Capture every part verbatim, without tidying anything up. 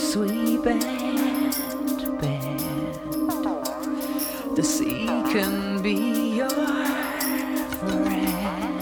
sweep and bend. The sea can be your friend.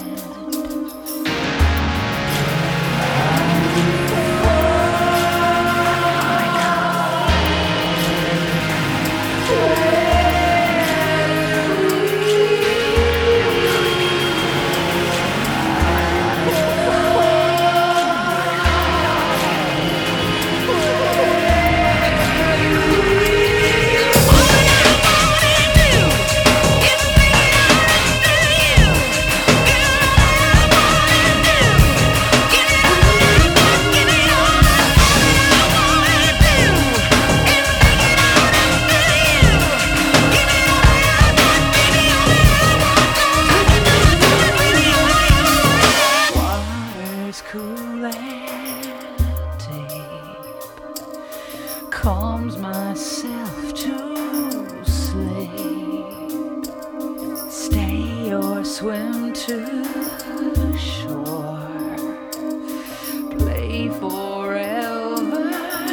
Cool and deep calms myself to sleep. Stay or swim to shore. Play forevermore.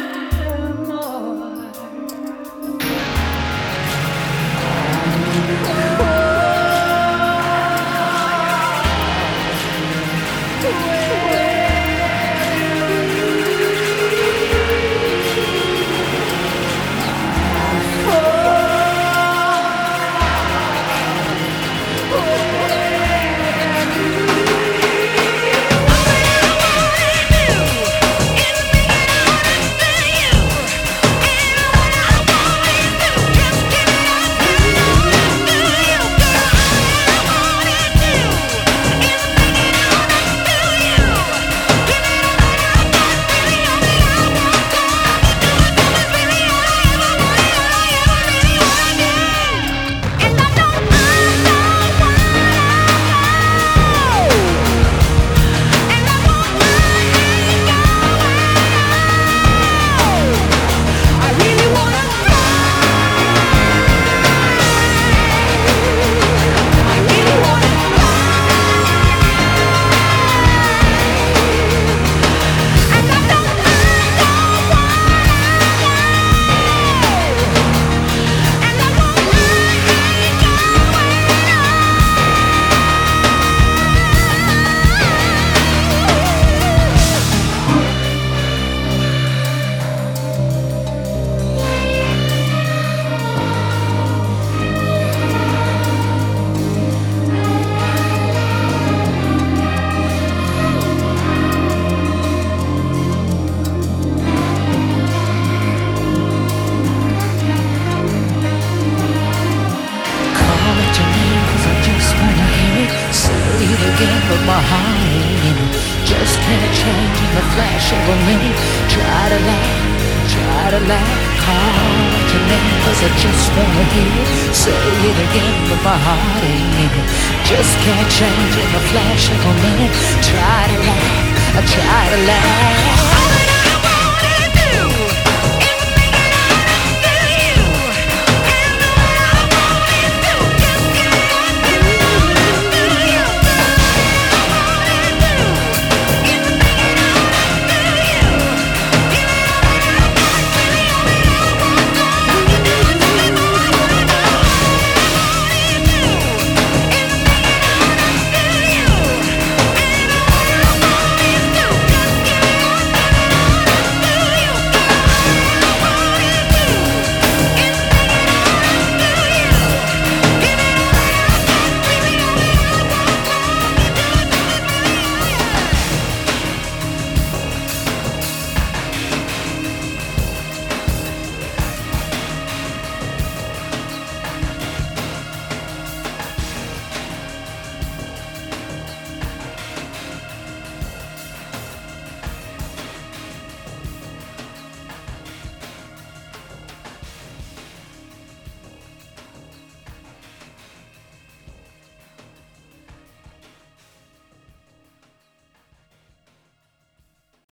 But my heart ain't in it. Just can't change in the flash of a minute. Try to laugh, try to laugh. Call out your name, cause I just wanna hear it. Say it again, but my heart ain't in it. Just can't change in the flash of a minute. Try to laugh, I try to laugh.